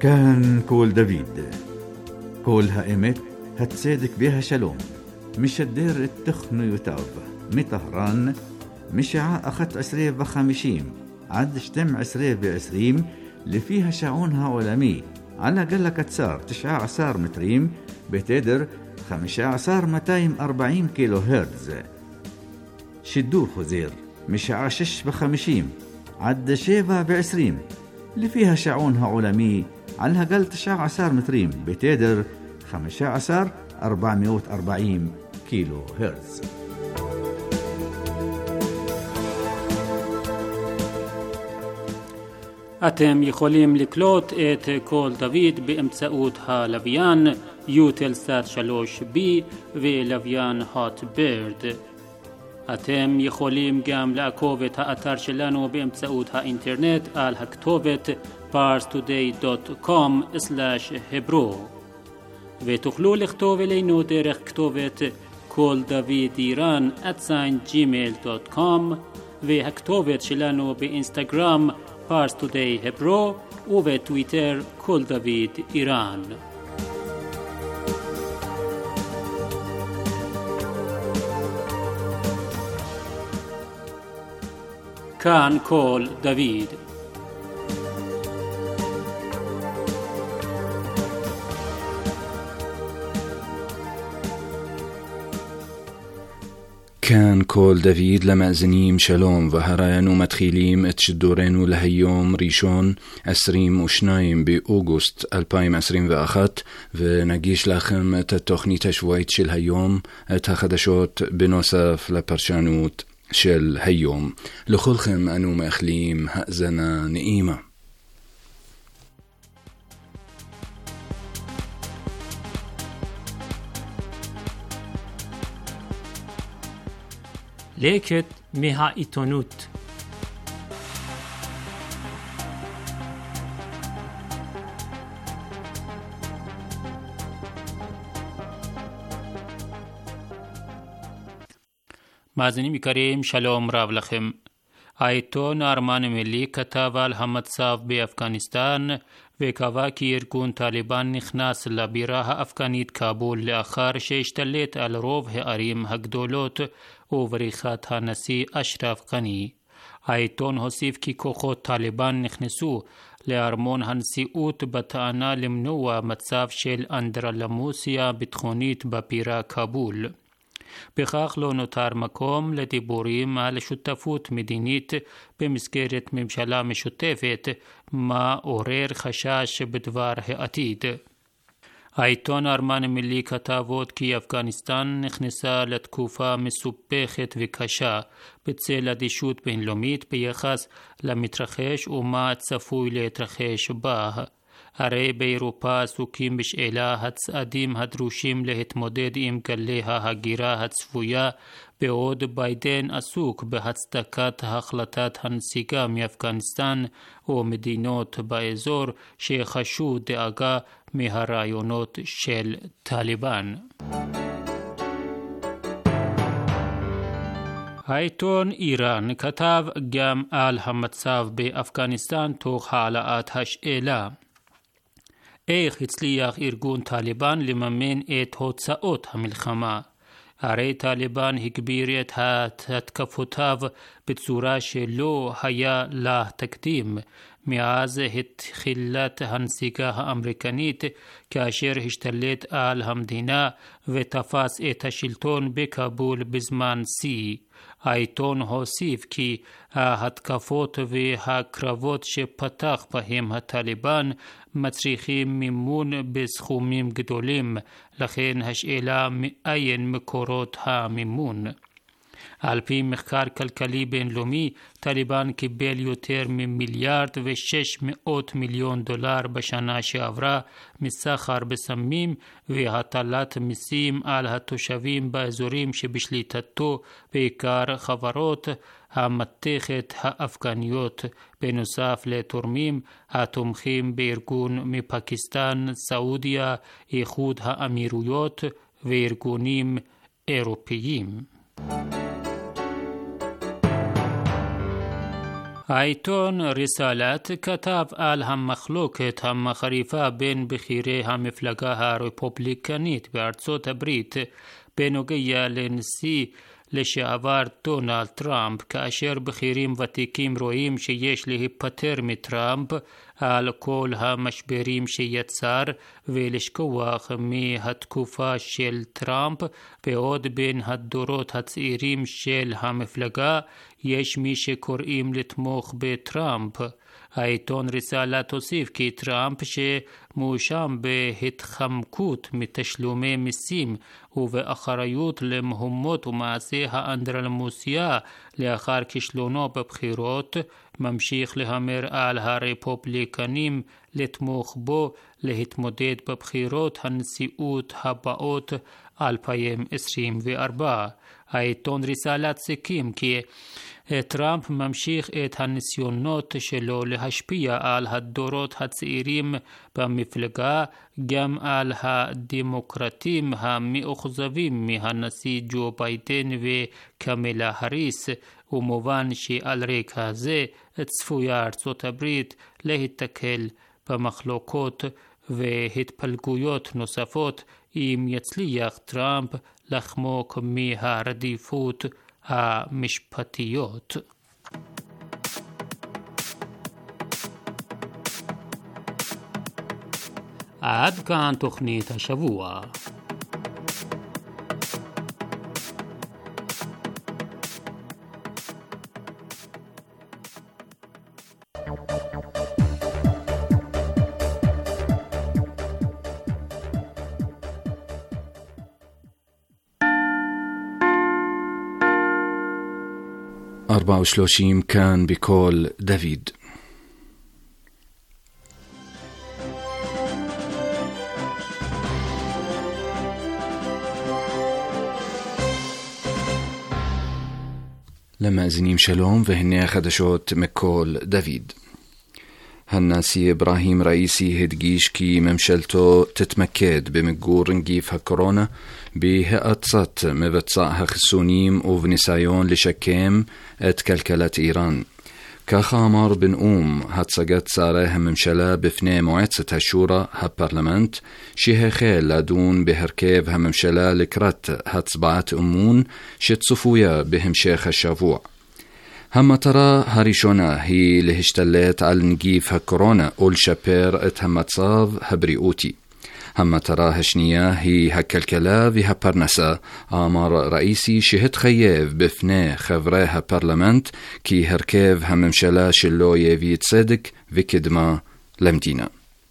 كان كول دافيد كول هائمت هتصدق بها شلوم مش الدير التخن يتاب مطهران مشاع أخت 20 عد شتم 20 اللي فيها شعونها علمي على قلة كتسار 19 متريم بتدر 15,240 كيلو هرتز. شدور خزير مشاع 56 عد 27 اللي فيها شعونها علمي على قل 19 متريم بتدر 15,440 كيلو هرتز. אתם יכולים לקלוט את קול דוד באמצעות הלוויין יוטלסאט 3B ולוויין הוטברד. אתם יכולים גם לעקוב את האתר שלנו באמצעות האינטרנט על הכתובת parstoday.com/hebro ותוכלו לכתוב אלינו דרך כתובת קול דוד איראן @gmail.com והכתובת שלנו באינסטגרם parstoday hebro ובטוויטר קול דוד איראן. כאן קול דוד. كان كول دافيد لمأزنيم شلوم وهرايانو متخيليم اتشدورينو لهيوم ريشون 22 بأوغوست 2021 ونجيش لكم التخنيت شويت شل هيوم اتخدشوت بنوصف لبرشانوت شل هيوم لخلخم أنو مأخليم هأزنا نئيمة. לקט מהעיתונות. מאזינים יקרים, שלום רב לכם. העיתון הארמני מילי כתב על המצב באפגניסטן וקבע כי ארגון טליבן נכנס לבירה האפגנית כאבול לאחר שהשתלט על רוב הערים הגדולות ובריחת הנשיא אשרף גני. העיתון הוסיף כי כוחות טליבן נכנסו לארמון הנשיאות בטענה למנוע מצב של אנדרלמוסיה ביטחונית בבירה כאבול. בכך לא נותר מקום לדיבורים על שותפות מדינית במסגרת ממשלה משותפת, מה עורר חשש בדבר העתיד. העיתון הארמני מילי כתב עוד כי אפגניסטן נכנסה לתקופה מסובכת וקשה בצל אדישות בינלאומית ביחס למתרחש ומה צפוי להתרחש בה. הרי באירופה עסוקים בשאלה הצעדים הדרושים להתמודד עם גלי ההגירה הצפויה, בעוד ביידן עסוק בהצדקת החלטת הנסיגה מאפגניסטן ומדינות באזור שחשו דאגה מהרעיונות של טליבן. העיתון איראן כתב גם על המצב באפגניסטן תוך העלאת השאלה איך הצליח ארגון טליבן לממן את הוצאות המלחמה. הרי טליבן הגביר את התקפותיו בצורה שלא היה לה תקדים מאז התחילת הנסיגה האמריקנית, כאשר השתלט על המדינה ותפס את השלטון בכאבול בזמן שיא. העיתון הוסיף כי ההתקפות והקרבות שפתח בהם הטליבן מצריכים מימון בסכומים גדולים, לכן השאלה מאין מקורות המימון. על פי מחקר כלכלי בינלאומי, טליבן קיבל יותר $1.6 מיליארד בשנה שעברה מסחר בסמים והטלת מיסים על התושבים באזורים שבשליטתו, בעיקר חברות המתכת האפגניות, בנוסף לתורמים התומכים בארגון מפקיסטן, סעודיה, איחוד האמירויות וארגונים אירופיים. העיתון רסאלת כתב על המחלוקת המחריפה בין בכירי המפלגה הרפובליקנית בארצות הברית בנוגע לנשיא לשעבר דונלד טראמפ, כאשר בכירים ותיקים רואים שיש להיפטר מטראמפ על כל המשברים שיצר ולשכוח מהתקופה של טראמפ, בעוד בין הדורות הצעירים של המפלגה יש מי שקוראים לתמוך בטראמפ. העיתון רסאלה תוסיף כי טראמפ, שמואשם בהתחמקות מתשלומי מיסים ובאחריות למהומות ומעשי האנדרלמוסיה לאחר כישלונו בבחירות, ממשיך להמר על הרפובליקנים לתמוך בו להתמודד בבחירות הנשיאות הבאות 2024. העיתון רסאלת סיכם כי טראמפ ממשיך את הניסיונות שלו להשפיע על הדורות הצעירים במפלגה, גם על הדמוקרטים המאוכזבים מהנשיא ג'ו ביידן וקמלה האריס, ומובן שעל רקע זה צפויה ארצות הברית להתקל במחלוקות והתפלגויות נוספות אם יצליח טראמפ לחמוק מהרדיפות המשפטיות. עד כאן תוכנית השבוע. أربعة وثلاثين كان بكول دافيد. لما أزنيم شلوم وهني خدشوت مكول دافيد. هالناسي إبراهيم رئيسي هدجيش كي ممشلتو تتمكد بمجور نجيف هالكورونا بهقصت مبتصعها خسونيم وفنسايون لشكيم اتكلكلت إيران. كخامر بن هتصقت ساريها ممشلا بفني موعدة الشورى هالبرلمانت شيها خيل لدون بهركيف هممشلا لكرت هتصبعت شتصفويا بهم شيخ الشافوع. هم ترى هاريشونا هي لهشتلت على نجيف هالكورونا أول شابير اتهمتصاف هبريوتي. هم ترى هشنية هي هكالكلا في هبرنسا آمر رئيسي شهد خيف بفني خبريها برلمانت كي هركيف هممشلا شلو يفي تصدق في كدما لمدينة.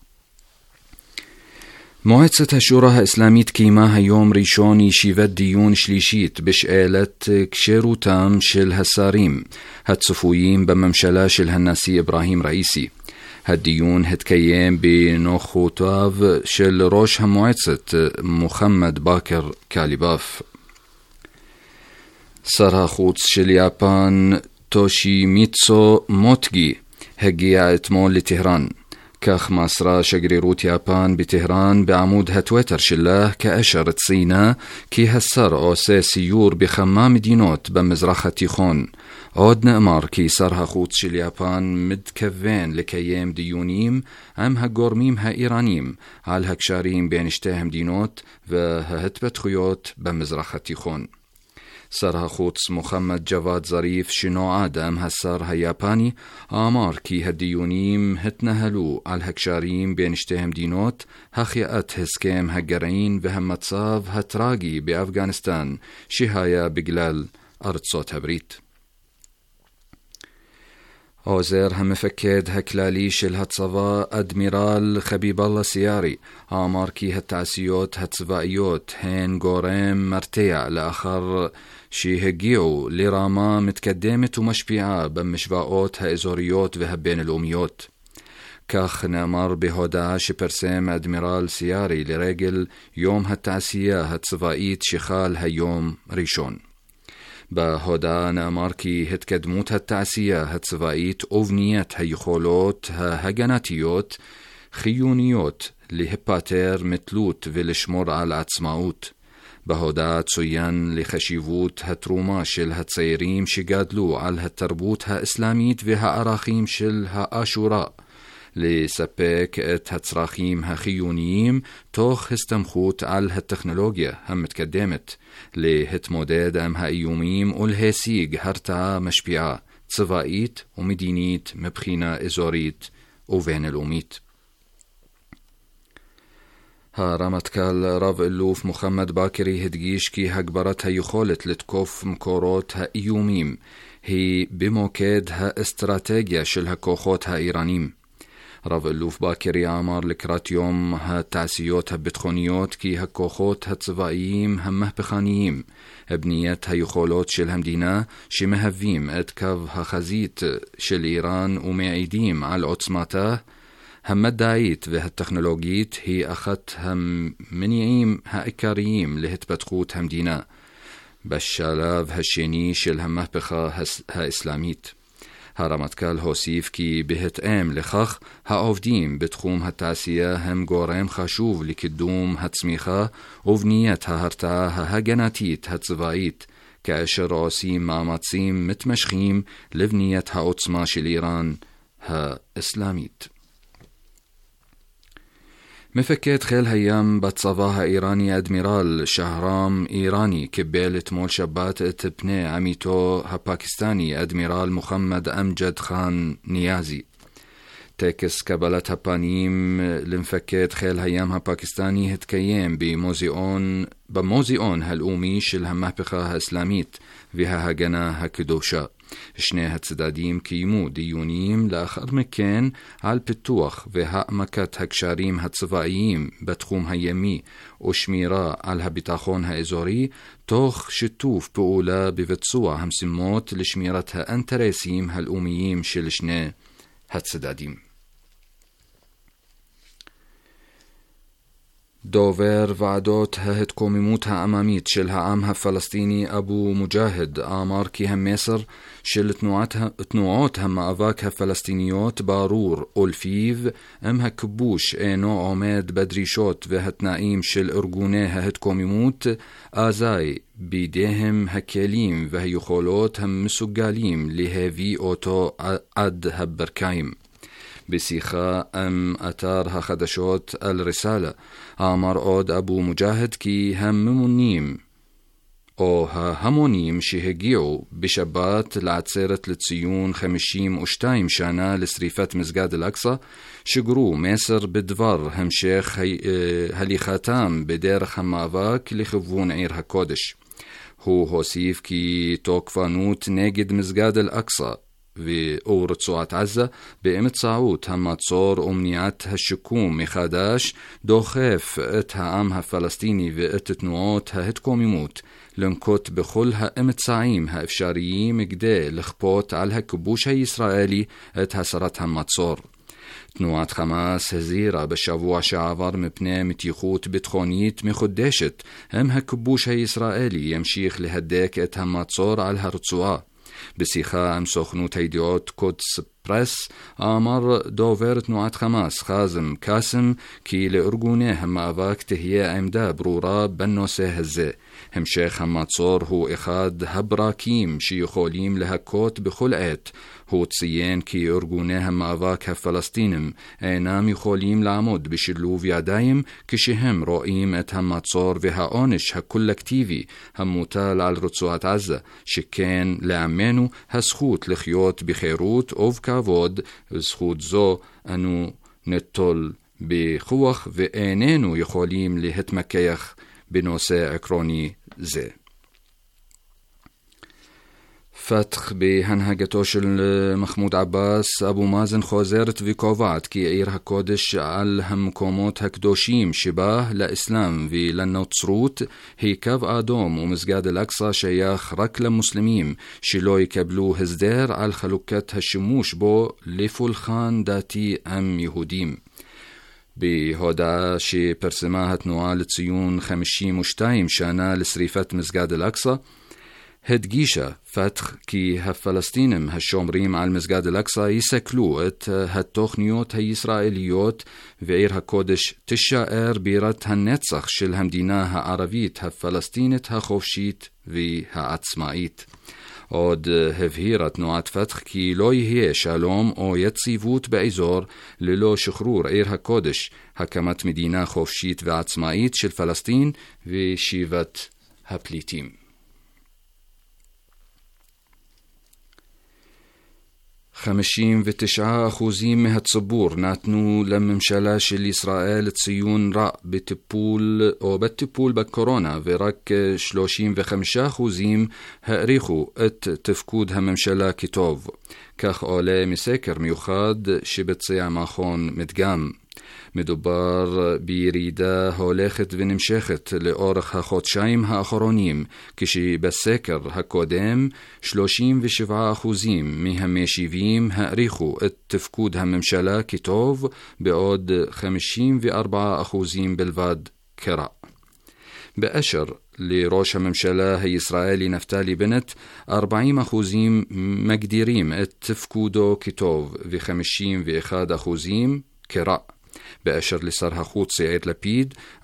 موعدة الشورى إسلاميت كيما يوم ريشون يشيفت ديون شليشيت بشقالة كشيرو تام شل هالساريم هتصفويين بممشلا شل هالناسي إبراهيم رئيسي. هالديون هتكيم بنوخوتاف شل روش هموعدة محمد باكر كاليباف. سرها خوتس شل يابان توشيميتسو موتجي هجيع اتمول لتهران. كاخ مصر شجريروت يابان بتهران بعمود هتويتر شله كأشرت سينا كي هسر أو سيور بخمام دينوت بمزرخة تيخون. عود نأمر كي سرها خوت شل يابان مدكفين لكيام ديونيم عمها قرميم ها إيرانيم على هكشاريم بين اشتاهم دينوت وهتبت خيوت بمزرخة تيخون. سرها خوتس محمد جواد ظريف شنو عادم هالسر هياباني آمار كي هديونيم هتنهلو على هكشاريم بين اشتهم دينوت هخيات هسكيم هجرين وهمتصاف هتراجي بأفغانستان شهايا بجلال أرض صوت هبريت. عوزير همفكد هكلالي شل هتصفا أدميرال خبيب الله سياري آمار كي هالتعسيوت هتصفائيوت هين قوريم مرتيع لآخر شي هجيو لراما متكدمت ومشبيعة بمشفاؤوت هازوريوت وهبين الأميوت. كاخ نامر بهودا شبرسيم أدميرال سياري لرجل يوم هالتعسية هتصفائيت شخال هيوم ريشون. بهودا نامر كي هتكدموت هالتعسية هتصفائيت أوفنيات هيخولوت هجناتيوت خيونيوت لهباتير متلوت ولشمر على عتصماوت. בהודעה צוין לחשיבות התרומה של הצעירים שגדלו על התרבות האסלאמית והערכים של האשורה, לספק את הצרכים החיוניים תוך הסתמכות על הטכנולוגיה המתקדמת, להתמודד עם האיומים ולהשיג הרתעה משפיעה, צבאית ומדינית מבחינה אזורית ובינלאומית. הרמטכ"ל רב אלוף מוחמד באקרי הדגיש כי הגברת היכולת לתקוף מקורות האיומים היא במוקד האסטרטגיה של הכוחות האיראנים. רב אלוף באקרי אמר לקראת יום התעשיות הביטחוניות כי הכוחות הצבאיים המהפכניים, בניית היכולות של המדינה שמהווים את קו החזית של איראן ומעידים על עוצמתה המדעית והטכנולוגית, היא אחת המניעים העיקריים להתפתחות המדינה בשלב השני של המהפכה האסלאמית. הרמטכ"ל הוסיף כי בהתאם לכך העובדים בתחום התעשייה הם גורם חשוב לקידום הצמיחה ובניית ההרתעה ההגנתית הצבאית, כאשר עושים מאמצים מתמשכים לבניית העוצמה של איראן האסלאמית. מפקד חיל הים בצבא האיראני אדמירל שהרם איראני קיבל אתמול שבת את פני עמיתו הפקיסטני אדמירל מוחמד אמג'ד חאן ניאזי. טקס קבלת הפנים למפקד חיל הים הפקיסטני התקיים במוזיאון הלאומי של המהפכה האסלאמית וההגנה הקדושה. שני הצדדים קיימו דיונים לאחר מכן על פיתוח והעמקת הקשרים הצבאיים בתחום הימי ושמירה על הביטחון האזורי, תוך שיתוף פעולה בביצוע המשימות לשמירת האינטרסים הלאומיים של שני הצדדים. דובר ועדות ההתקוממות העממית של העם הפלסטיני אבו מוג'אהד אמר כי המסר של תנועות המאבק הפלסטיניות ברור, ולפיו אם הכיבוש אינו עומד בדרישות והתנאים של ארגוני ההתקוממות, אזי בידיהם הכלים והיכולות המסוגלים להביא אותו עד הברכיים. בשיחה עם אתר החדשות אל-רסאלה אמר עוד אבו מוג'אהד כי ההמונים שהגיעו בשבת לעצרת לציון 52 שנה לשריפת מסגד אל-אקצא שגרו מסר בדבר המשך הליכתם בדרך המאבק לכיוון עיר הקודש. הוא הוסיף כי תוקפנות נגד מסגד אל-אקצא ורצועת עזה באמצעות המצור ומניעת השיקום מחדש דוחף את העם הפלסטיני ואת תנועות ההתקוממות לנקוט בכל האמצעים האפשריים כדי לכפות על הכיבוש הישראלי את הסרת המצור. תנועת חמאס הזהירה בשבוע שעבר מפני מתיחות ביטחונית מחודשת אם הכיבוש הישראלי ימשיך להדק את המצור על הרצועה. בשיחה עם סוכנות הידיעות קודס פרס אמר דובר תנועת חמאס חאזם קאסם כי לארגוני המאבק תהיה עמדה ברורה בנושא הזה. המשך המצור הוא אחד הברקים שיכולים להכות בכל עת. הוא ציין כי ארגוני המאבק הפלסטינים אינם יכולים לעמוד בשילוב ידיים כשהם רואים את המצור והעונש הקולקטיבי המוטל על רצועת עזה, שכן לעמנו הזכות לחיות בחירות ובכבוד, וזכות זו אנו נטול בכוח ואיננו יכולים להתמקח בנושא עקרוני זה. פתח בהנהגתו של מחמוד עבאס, אבו מאזן חוזרת וקובעת כי עיר הקודש על המקומות הקדושים שבה לאסלאם ולנוצרות היא קו אדום, ומסגד אל-אקצא שייך רק למוסלמים שלא יקבלו הסדר על חלוקת השימוש בו לפולחן דתי עם יהודים. בהודעה שפרסמה התנועה לציון 52 שנה לשריפת מסגד אל-אקצא, הדגישה פתח כי הפלסטינים השומרים על מסגד אל-אקצא יסכלו את התוכניות הישראליות ועיר הקודש תישאר בירת הנצח של המדינה הערבית הפלסטינית החופשית והעצמאית. עוד הבהירה תנועת פתח כי לא יהיה שלום או יציבות באזור ללא שחרור עיר הקודש, הקמת מדינה חופשית ועצמאית של פלסטין ושיבת הפליטים. 59% מהציבור נתנו לממשלה של ישראל ציון רע בטיפול בקורונה, ורק 35% העריכו את תפקוד הממשלה כטוב. כך עולה מסקר מיוחד שביצע מכון מדגם. מדובר בירידה הולכת ונמשכת לאורך החודשיים האחרונים, כשבסקר הקודם 37% מהמשיבים העריכו את תפקוד הממשלה כטוב, בעוד 54% בלבד כרע. באשר לראש הממשלה הישראלי נפתלי בנט, 40% מגדירים את תפקודו כטוב ו51% כרע. באשר לשר החוץ יאיר לפיד, 40%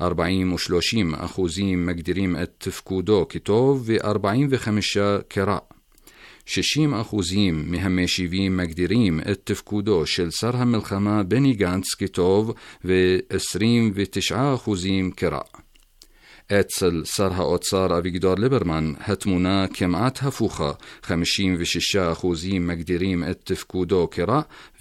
מגדירים את תפקודו כטוב ו45% כרע. 60% מהמשיבים מגדירים את תפקודו של שר המלחמה בני גנץ כטוב ו29% כרע. אצל שר האוצר אביגדור ליברמן התמונה כמעט הפוכה, 56% מגדירים את תפקודו כרע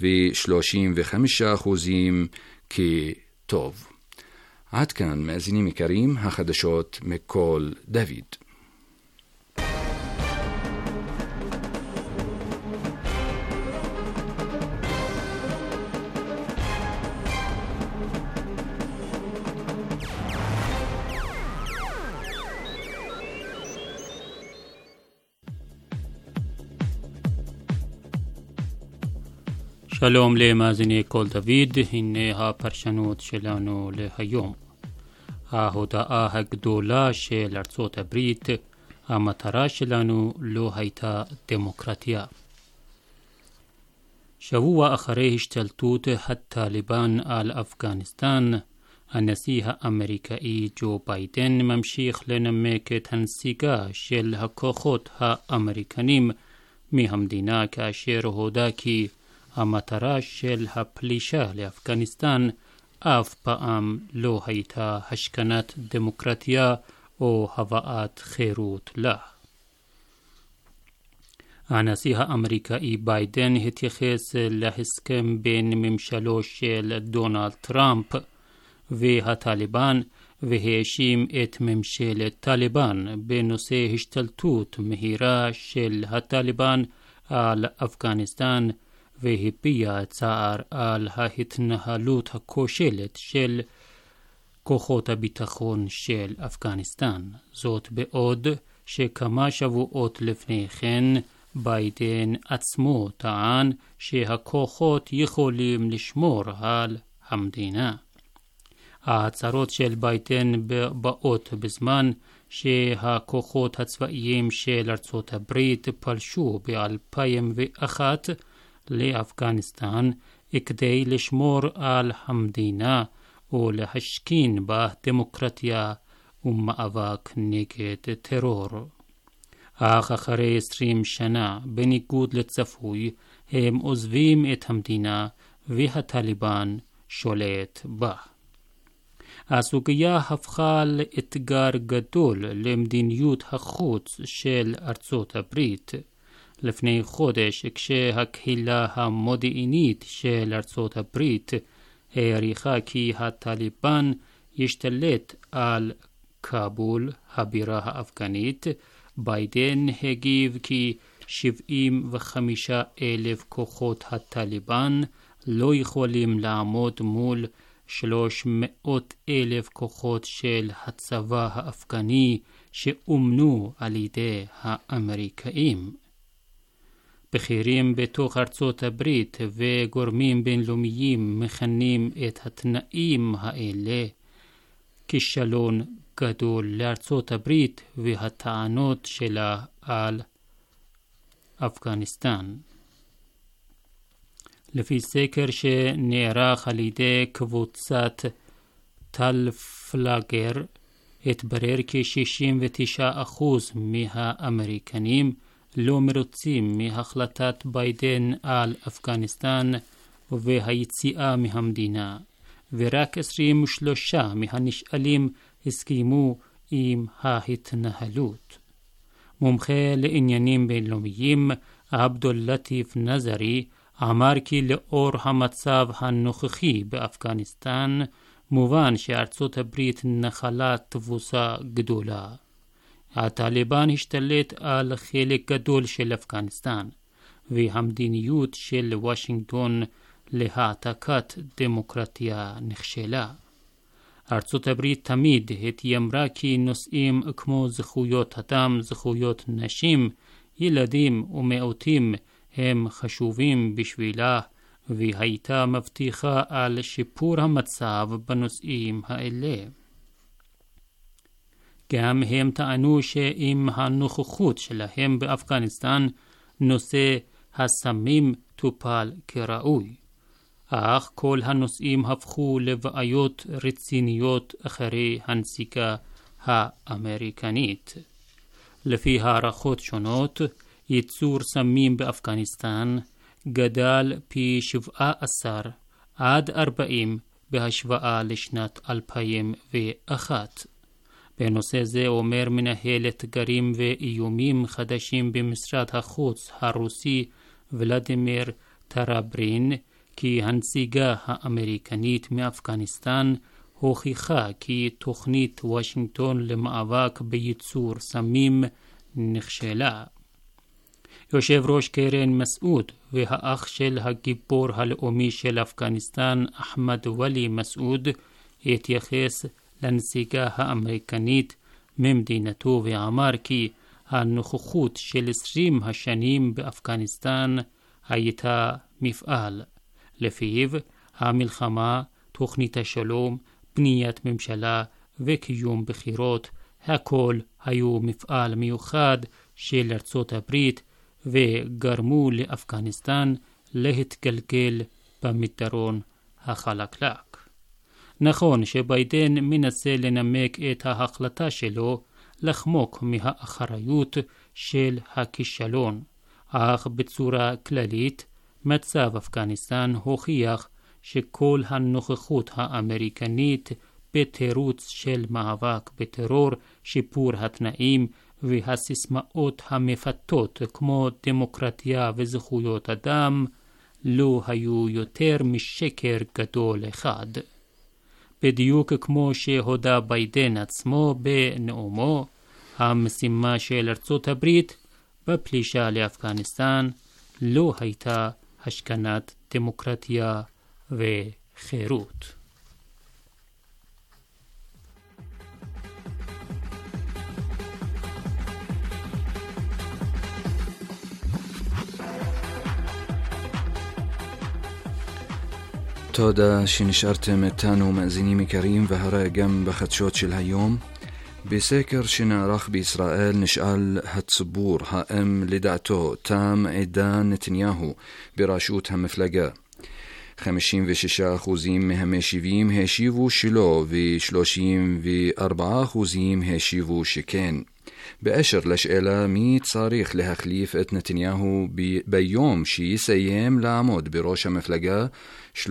ו35% כטוב. עד כאן מאזינים יקרים, החדשות מכל דוד. שלום למאזיני כל דוד, הנה הפרשנות שלנו להיום. ההודעה הגדולה של ארצות הברית, המטרה שלנו לא הייתה דמוקרטיה. שבוע אחרי השתלטות הטליבן על אפגניסטן, הנשיא האמריקאי ג'ו ביידן ממשיך לנמק את הנסיגה של הכוחות האמריקנים מהמדינה, כאשר הודה כי המטרה של הפלישה לאפגניסטן אף פעם לא הייתה השכנת דמוקרטיה או הבאת חירות לה. הנשיא האמריקאי ביידן התייחס להסכם בין ממשלו של דונלד טראמפ והטליבן, והאשים את ממשלת טליבן בנושא השתלטות מהירה של הטליבן על אפגניסטן, והביע צער על ההתנהלות הכושלת של כוחות הביטחון של אפגניסטן. זאת בעוד שכמה שבועות לפני כן ביידן עצמו טען שהכוחות יכולים לשמור על המדינה. ההצהרות של ביידן באות בזמן שהכוחות הצבאיים של ארצות הברית פלשו ב-2001 לאפגניסטן כדי לשמור על המדינה ולהשכין בה דמוקרטיה ומאבק נגד טרור. אך אחרי 20 שנה, בניגוד לצפוי, הם עוזבים את המדינה והטליבן שולט בה. הסוגיה הפכה לאתגר גדול למדיניות החוץ של ארצות הברית. לפני חודש, כשהקהילה המודיעינית של ארצות הברית העריכה כי הטליבן ישתלט על כאבול, הבירה האפגנית, ביידן הגיב כי 75,000 כוחות הטליבן לא יכולים לעמוד מול 300,000 כוחות של הצבא האפגני שאומנו על ידי האמריקאים. בכירים בתוך ארצות הברית וגורמים בינלאומיים מכנים את התנאים האלה כישלון גדול לארצות הברית והטענות שלה על אפגניסטן. לפי סקר שנערך על ידי קבוצת טל פלאגר, התברר כ-69% מהאמריקנים לא מרוצים מהחלטת ביידן על אפגניסטן והיציאה מהמדינה, ורק 23 מהנשאלים הסכימו עם ההתנהלות. מומחה לעניינים בינלאומיים עבדול לטיף נזרי אמר כי לאור המצב הנוכחי באפגניסטן מובן שארצות הברית נחלה תבוסה גדולה. הטליבן השתלט על חלק גדול של אפגניסטן, והמדיניות של וושינגטון להעתקת דמוקרטיה נכשלה. ארצות הברית תמיד התיימרה כי נושאים כמו זכויות אדם, זכויות נשים, ילדים ומיעוטים הם חשובים בשבילה, והייתה מבטיחה על שיפור המצב בנושאים האלה. גם הם טענו שעם הנוכחות שלהם באפגניסטן נושא הסמים טופל כראוי, אך כל הנושאים הפכו לבעיות רציניות אחרי הנסיגה האמריקנית. לפי הערכות שונות, ייצור סמים באפגניסטן גדל פי 17 עד 40 בהשוואה לשנת 2001. בנושא זה אומר מנהל אתגרים ואיומים חדשים במשרד החוץ הרוסי ולדימיר טראברין כי הנסיגה האמריקנית מאפגניסטן הוכיחה כי תוכנית וושינגטון למאבק בייצור סמים נכשלה. יושב ראש קרן מסעוד והאח של הגיבור הלאומי של אפגניסטן אחמד ולי מסעוד התייחס לנסיגה האמריקנית ממדינתו ואמר כי הנוכחות של 20 השנים באפגניסטן הייתה מפעל. לפיו המלחמה, תוכנית השלום, בניית ממשלה וקיום בחירות, הכל היו מפעל מיוחד של ארצות הברית וגרמו לאפגניסטן להתגלגל במדרון החלקלק. נכון שביידן מנסה לנמק את ההחלטה שלו לחמוק מהאחריות של הכישלון, אך בצורה כללית מצב אפגניסטן הוכיח שכל הנוכחות האמריקנית בתירוץ של מאבק בטרור, שיפור התנאים והסיסמאות המפתות כמו דמוקרטיה וזכויות אדם לא היו יותר משקר גדול אחד. בדיוק כמו שהודה ביידן עצמו בנאומו, המשימה של ארצות הברית בפלישה לאפגניסטן לא הייתה השכנת דמוקרטיה וחירות. תודה שנשארתם איתנו מאזינים יקרים, והרי גם בחדשות של היום. בסקר שנערך בישראל נשאל הציבור האם לדעתו תם עידן נתניהו בראשות המפלגה. 56% מהמשיבים השיבו שלא ו34% השיבו שכן. באשר לשאלה מי צריך להחליף את נתניהו ביום שיסיים לעמוד בראש המפלגה, 31%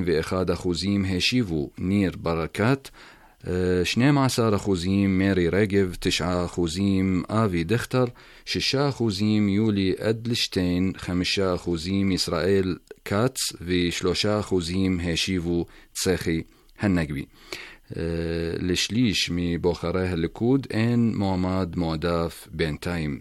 השיבו ניר ברקת, 12% מירי רגב, 9% אבי דכטר, 6% יולי אדלשטיין, 5% ישראל קץ ו3% השיבו צחי הנגבי. לשליש מבוחרי הליכוד אין מועמד מועדף בינתיים.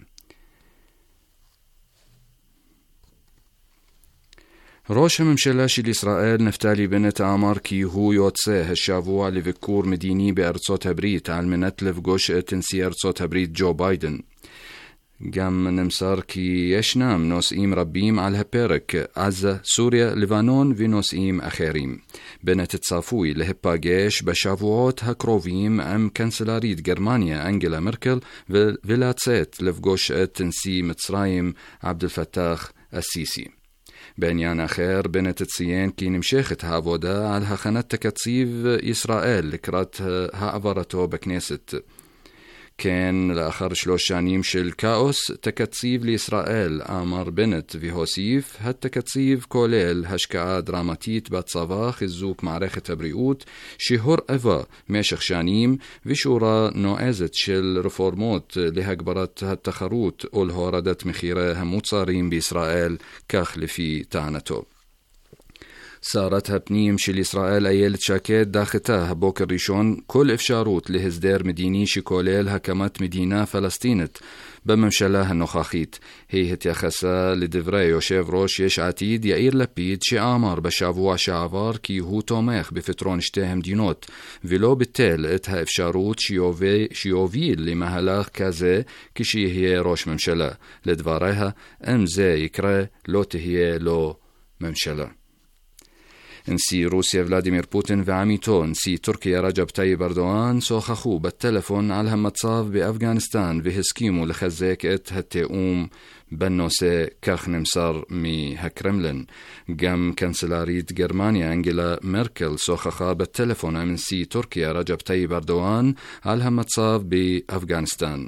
ראש הממשלה של ישראל נפתלי בנט אמר כי הוא יוצא השבוע לביקור מדיני בארצות הברית על מנת לפגוש את נשיא ארצות הברית ג'ו ביידן. גם נמסר כי ישנם נושאים רבים על הפרק, עזה, סוריה, לבנון ונושאים אחרים. בנט צפוי להיפגש בשבועות הקרובים עם קנצלרית גרמניה אנגלה מרקל ולצאת לפגוש את נשיא מצרים עבד אל-פתאח א-סיסי. בעניין אחר, בנט ציין כי נמשכת העבודה על הכנת תקציב ישראל לקראת העברתו בכנסת. כן, לאחר 3 שנים של כאוס, תקציב לישראל, אמר בנט והוסיף, התקציב כולל השקעה דרמטית בצבא, חיזוק מערכת הבריאות, שהורעבה משך שנים, ושורה נועזת של רפורמות להגברת התחרות או להורדת מחירי המוצרים בישראל, כך לפי טענתו. שרת הפנים של ישראל איילת שקד דחתה הבוקר ראשון כל אפשרות להסדר מדיני שכולל הקמת מדינה פלסטינית בממשלה הנוכחית. היא התייחסה לדברי יושב ראש יש עתיד יאיר לפיד שאמר בשבוע שעבר כי הוא תומך בפתרון 2 המדינות ולא ביטל את האפשרות שיוביל למהלך כזה כשיהיה ראש ממשלה. לדבריה, אם זה יקרה לא תהיה לו ממשלה. נשיא רוסיה ולדימיר פוטין ועמיתו נשיא טורקיה רג'ב טייב ארדואן שוחחו בטלפון על המצב באפגניסטן והסכימו לחזק את התיאום בנושא, כך נמסר מהקרמלין. גם קנצלרית גרמניה אנגלה מרקל שוחחה בטלפון עם נשיא טורקיה רג'ב טייב ארדואן על המצב באפגניסטן.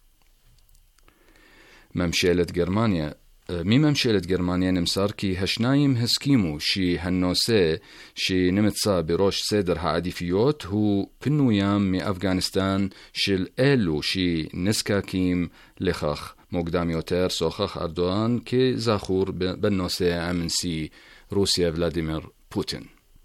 מממשלת גרמניה נמסר כי השניים הסכימו שהנושא שנמצא בראש סדר העדיפויות הוא פינוים מאפגניסטן של אלו שנזקקים לכך. מוקדם יותר שוחח ארדואן כזכור בנושא עם נשיא רוסיה ולדימיר פוטין.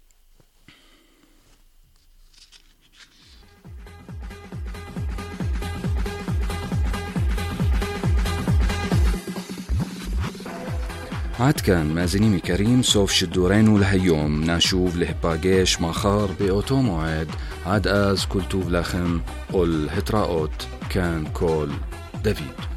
עד כאן מאזינים יקרים, סוף שידורנו להיום. נשוב להיפגש מחר באותו מועד. עד אז כל טוב לכם ולהתראות. כאן כל דוד.